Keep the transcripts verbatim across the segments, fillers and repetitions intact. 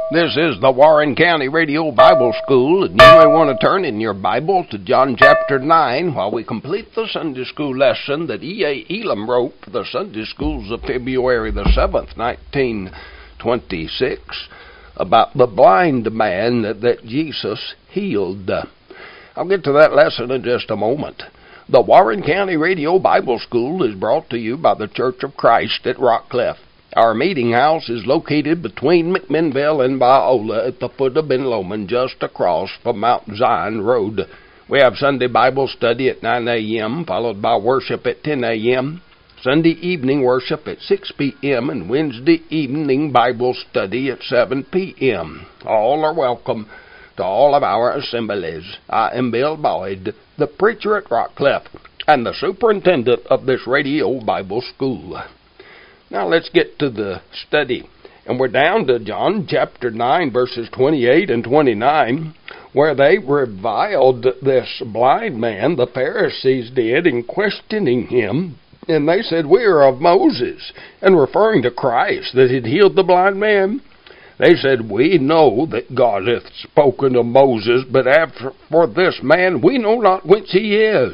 This is the Warren County Radio Bible School, and you may want to turn in your Bible to John chapter nine while we complete the Sunday school lesson that E A. Elam wrote for the Sunday schools of February the seventh, nineteen twenty-six, about the blind man that, that Jesus healed. I'll get to that lesson in just a moment. The Warren County Radio Bible School is brought to you by the Church of Christ at Rockcliff. Our meeting house is located between McMinnville and Biola at the foot of Ben Lomond, just across from Mount Zion Road. We have Sunday Bible study at nine a.m., followed by worship at ten a.m., Sunday evening worship at six p.m., and Wednesday evening Bible study at seven p.m. All are welcome to all of our assemblies. I am Bill Boyd, the preacher at Rockcliff, and the superintendent of this radio Bible school. Now let's get to the study. And we're down to John chapter nine, verses twenty-eight and twenty-nine, where they reviled this blind man, the Pharisees did, in questioning him. And they said, "We are of Moses," and referring to Christ that had healed the blind man. They said, "We know that God hath spoken to Moses, but after for this man we know not whence he is."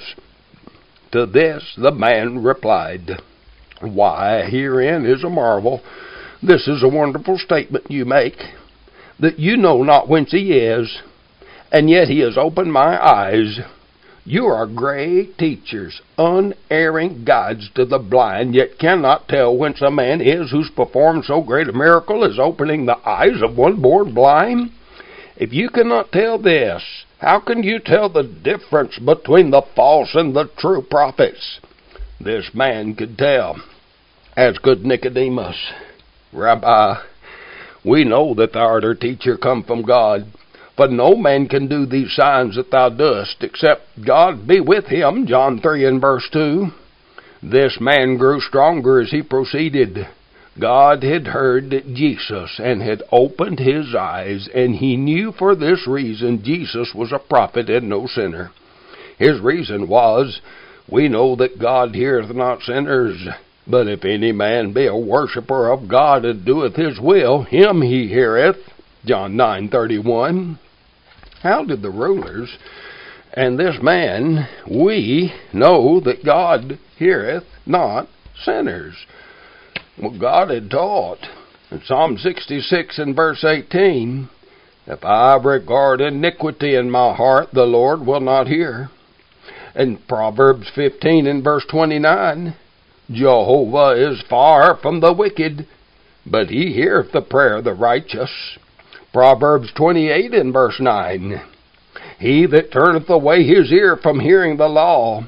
To this the man replied, "Why, herein is a marvel. This is a wonderful statement you make, that you know not whence he is, and yet he has opened my eyes. You are great teachers, unerring guides to the blind, yet cannot tell whence a man is who's performed so great a miracle as opening the eyes of one born blind. If you cannot tell this, how can you tell the difference between the false and the true prophets?" This man could tell, as could Nicodemus. "Rabbi, we know that thou art a teacher come from God, for no man can do these signs that thou doest, except God be with him." John three and verse two. This man grew stronger as he proceeded. God had heard Jesus and had opened his eyes, and he knew for this reason Jesus was a prophet and no sinner. His reason was, "We know that God heareth not sinners, but if any man be a worshipper of God and doeth his will, him he heareth." John nine thirty-one. How did the rulers and this man, we know that God heareth not sinners? Well, God had taught in Psalm sixty-six and verse eighteen, "If I regard iniquity in my heart, the Lord will not hear." In Proverbs fifteen and verse twenty-nine, "Jehovah is far from the wicked, but he heareth the prayer of the righteous." Proverbs twenty-eight and verse nine, "He that turneth away his ear from hearing the law,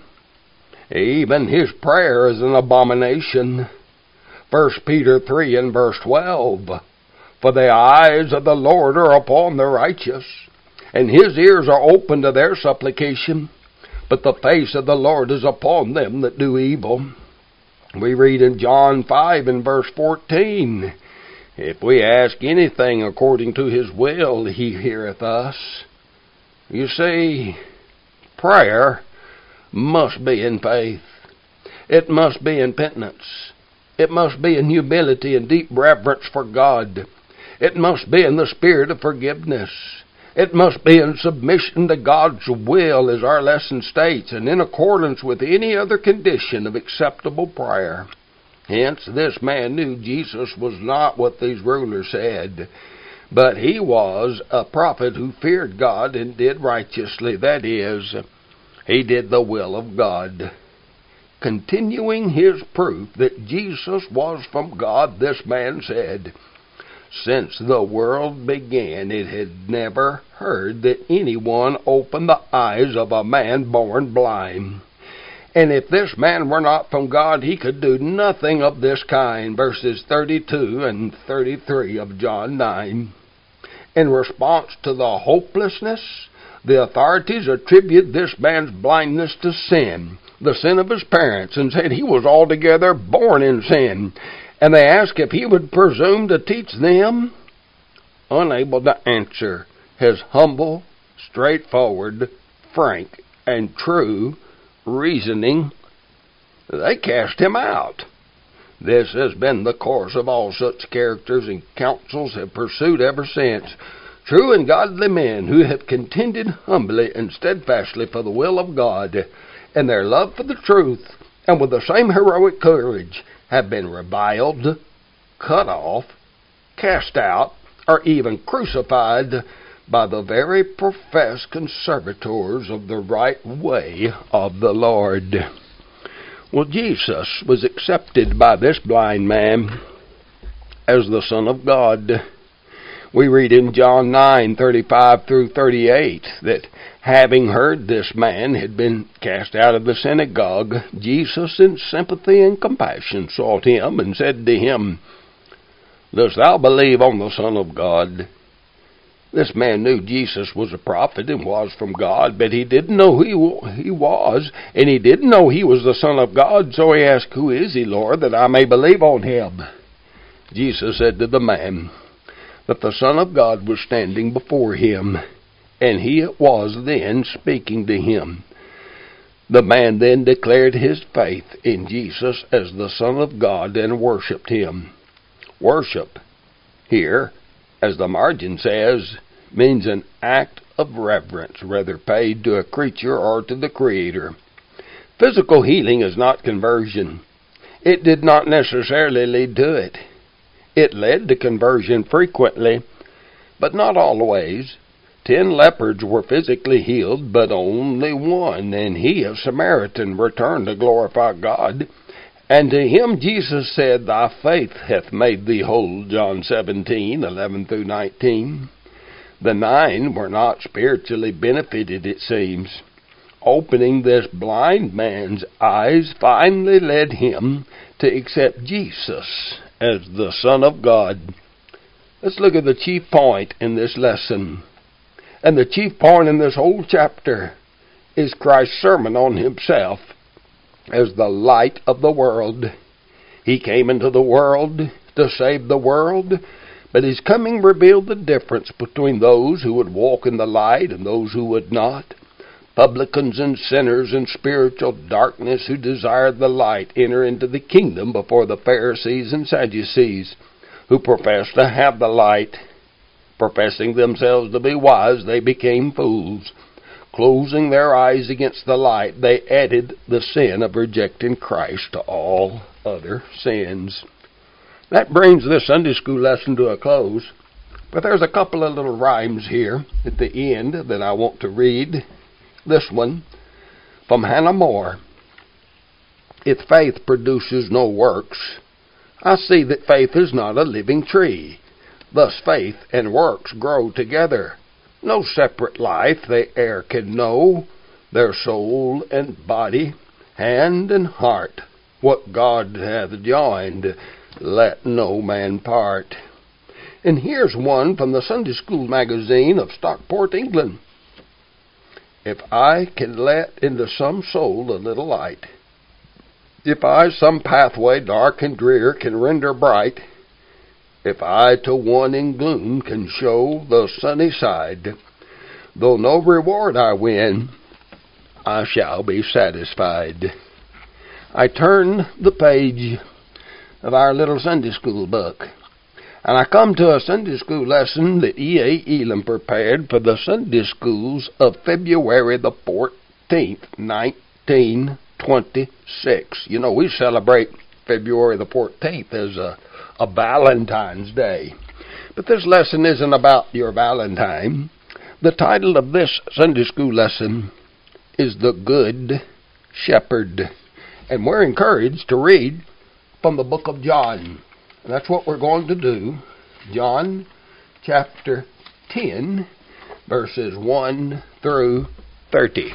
even his prayer is an abomination." First Peter three and verse twelve, "For the eyes of the Lord are upon the righteous, and his ears are open to their supplication, but the face of the Lord is upon them that do evil." We read in John five and verse fourteen, "If we ask anything according to his will, he heareth us." You see, prayer must be in faith. It must be in penitence. It must be in humility and deep reverence for God. It must be in the spirit of forgiveness. It must be in submission to God's will, as our lesson states, and in accordance with any other condition of acceptable prayer. Hence, this man knew Jesus was not what these rulers said, but he was a prophet who feared God and did righteously. That is, he did the will of God. Continuing his proof that Jesus was from God, this man said, "Since the world began, it had never heard that anyone opened the eyes of a man born blind." And if this man were not from God, he could do nothing of this kind. Verses thirty-two and thirty-three of John nine. In response to the hopelessness, the authorities attribute this man's blindness to sin, the sin of his parents, and said he was altogether born in sin. And they asked if he would presume to teach them. Unable to answer his humble, straightforward, frank, and true reasoning, they cast him out. This has been the course of all such characters and counsels have pursued ever since. True and godly men who have contended humbly and steadfastly for the will of God, and their love for the truth, and with the same heroic courage, have been reviled, cut off, cast out, or even crucified by the very professed conservators of the right way of the Lord. Well, Jesus was accepted by this blind man as the Son of God. We read in John nine, thirty-five through thirty-eight, that having heard this man had been cast out of the synagogue, Jesus in sympathy and compassion sought him and said to him, Dost thou believe on the Son of God? This man knew Jesus was a prophet and was from God, but he didn't know who he was, and he didn't know he was the Son of God, so he asked, Who is he, Lord, that I may believe on him? Jesus said to the man that the Son of God was standing before him, and he it was then speaking to him. The man then declared his faith in Jesus as the Son of God and worshipped him. Worship here, as the margin says, means an act of reverence, whether paid to a creature or to the Creator. Physical healing is not conversion. It did not necessarily lead to it. It led to conversion frequently, but not always. Ten lepers were physically healed, but only one, and he, a Samaritan, returned to glorify God. And to him Jesus said, Thy faith hath made thee whole, John seventeen, eleven through nineteen. The nine were not spiritually benefited, it seems. Opening this blind man's eyes finally led him to accept Jesus as the Son of God. Let's look at the chief point in this lesson. And the chief point in this whole chapter is Christ's sermon on himself as the light of the world. He came into the world to save the world, but his coming revealed the difference between those who would walk in the light and those who would not. Publicans and sinners in spiritual darkness who desired the light enter into the kingdom before the Pharisees and Sadducees, who professed to have the light. Professing themselves to be wise, they became fools. Closing their eyes against the light, they added the sin of rejecting Christ to all other sins. That brings this Sunday school lesson to a close, but there's a couple of little rhymes here at the end that I want to read. This one from Hannah More. If faith produces no works, I see that faith is not a living tree. Thus faith and works grow together. No separate life they e'er can know, their soul and body, hand and heart. What God hath joined, let no man part. And here's one from the Sunday School magazine of Stockport, England. If I can let into some soul a little light, if I some pathway dark and drear can render bright, if I to one in gloom can show the sunny side, though no reward I win, I shall be satisfied. I turn the page of our little Sunday school book, and I come to a Sunday school lesson that E A. Elam prepared for the Sunday schools of February the fourteenth, nineteen twenty-six. You know, we celebrate February the fourteenth as a, a Valentine's Day. But this lesson isn't about your Valentine. The title of this Sunday school lesson is The Good Shepherd. And we're encouraged to read from the book of John. And that's what we're going to do. John chapter ten, verses one through thirty.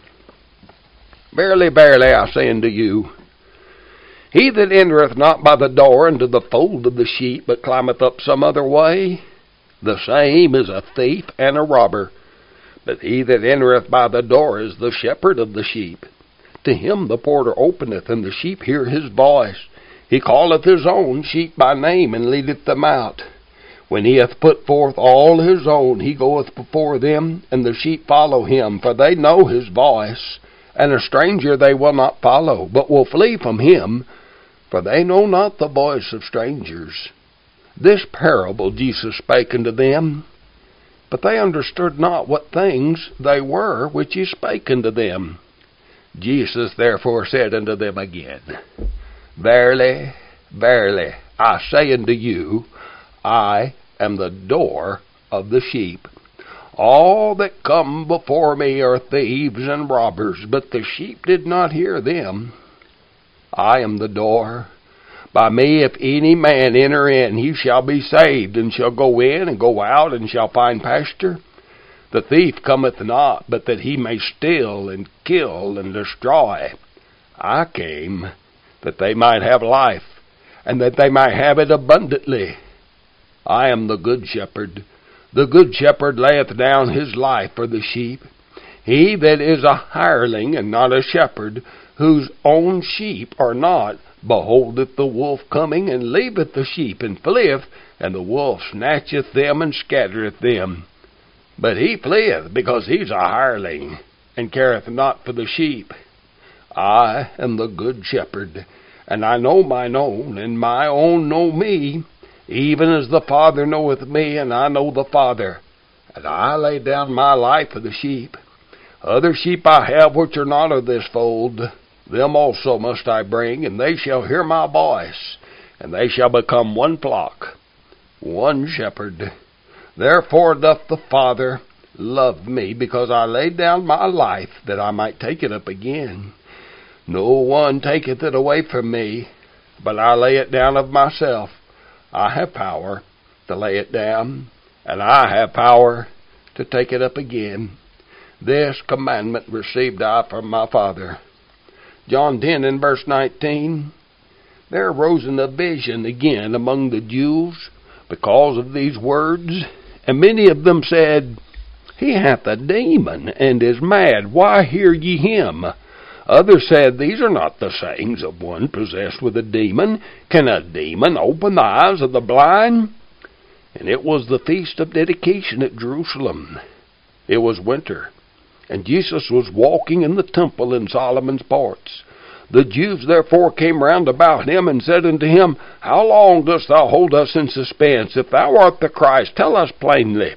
Verily, verily, I say unto you, he that entereth not by the door into the fold of the sheep, but climbeth up some other way, the same is a thief and a robber. But he that entereth by the door is the shepherd of the sheep. To him the porter openeth, and the sheep hear his voice. He calleth his own sheep by name, and leadeth them out. When he hath put forth all his own, he goeth before them, and the sheep follow him, for they know his voice. And a stranger they will not follow, but will flee from him, for they know not the voice of strangers. This parable Jesus spake unto them, but they understood not what things they were which he spake unto them. Jesus therefore said unto them again, Verily, verily, I say unto you, I am the door of the sheep. All that come before me are thieves and robbers, but the sheep did not hear them. I am the door. By me, if any man enter in, he shall be saved, and shall go in and go out, and shall find pasture. The thief cometh not, but that he may steal and kill and destroy. I came that they might have life, and that they might have it abundantly. I am the good shepherd. The good shepherd layeth down his life for the sheep. He that is a hireling and not a shepherd, whose own sheep are not, beholdeth the wolf coming, and leaveth the sheep, and fleeth, and the wolf snatcheth them, and scattereth them. But he fleeth, because he is a hireling, and careth not for the sheep. I am the good shepherd, and I know mine own, and my own know me, even as the Father knoweth me, and I know the Father. And I lay down my life for the sheep. Other sheep I have which are not of this fold. Them also must I bring, and they shall hear my voice, and they shall become one flock, one shepherd. Therefore doth the Father love me, because I laid down my life, that I might take it up again. No one taketh it away from me, but I lay it down of myself. I have power to lay it down, and I have power to take it up again. This commandment received I from my Father. John ten and verse nineteen. There arose a division again among the Jews because of these words, and many of them said, He hath a demon, and is mad. Why hear ye him? Others said, These are not the sayings of one possessed with a demon. Can a demon open the eyes of the blind? And it was the feast of dedication at Jerusalem. It was winter, and Jesus was walking in the temple in Solomon's porch. The Jews therefore came round about him, and said unto him, How long dost thou hold us in suspense? If thou art the Christ, tell us plainly.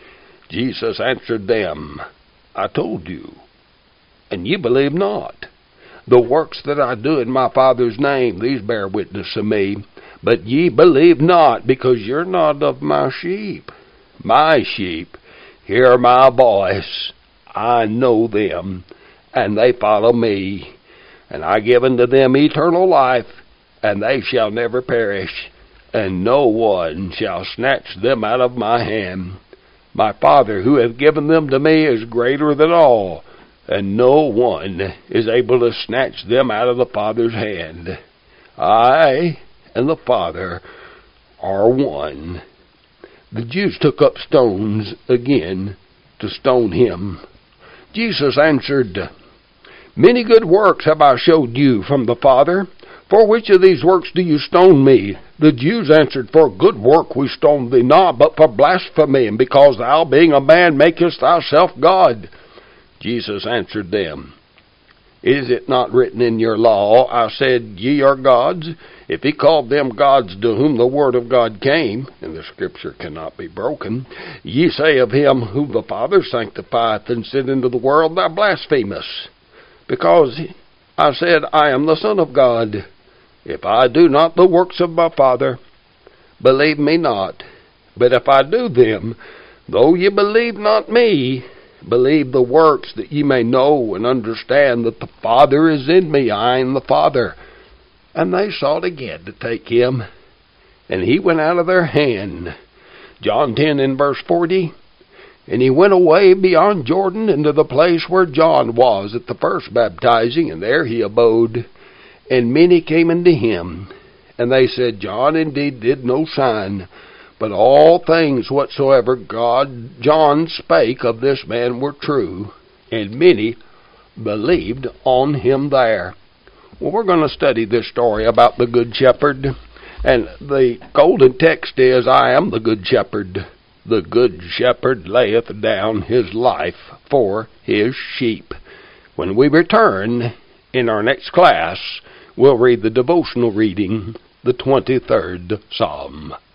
Jesus answered them, I told you, and ye believe not. The works that I do in my Father's name, these bear witness of me. But ye believe not, because you're not of my sheep. My sheep hear my voice. I know them, and they follow me. And I give unto them eternal life, and they shall never perish, and no one shall snatch them out of my hand. My Father, who hath given them to me, is greater than all, and no one is able to snatch them out of the Father's hand. I and the Father are one. The Jews took up stones again to stone him. Jesus answered, Many good works have I showed you from the Father. For which of these works do you stone me? The Jews answered, For good work we stone thee not, but for blasphemy, and because thou, being a man, makest thyself God. Jesus answered them, Is it not written in your law, I said, Ye are gods? If he called them gods to whom the word of God came, and the scripture cannot be broken, ye say of him whom the Father sanctifieth and sent into the world, Thou blasphemest. Because I said, I am the Son of God. If I do not the works of my Father, believe me not. But if I do them, though ye believe not me, believe the works, that ye may know and understand that the Father is in me, I and the Father. And they sought again to take him, and he went out of their hand. John ten and verse forty. And he went away beyond Jordan into the place where John was at the first baptizing, and there he abode. And many came unto him, and they said, John indeed did no sign, but all things whatsoever God John spake of this man were true. And many believed on him there. Well, we're going to study this story about the Good Shepherd. And the golden text is, I am the Good Shepherd. The Good Shepherd layeth down his life for his sheep. When we return in our next class, we'll read the devotional reading, the twenty-third Psalm.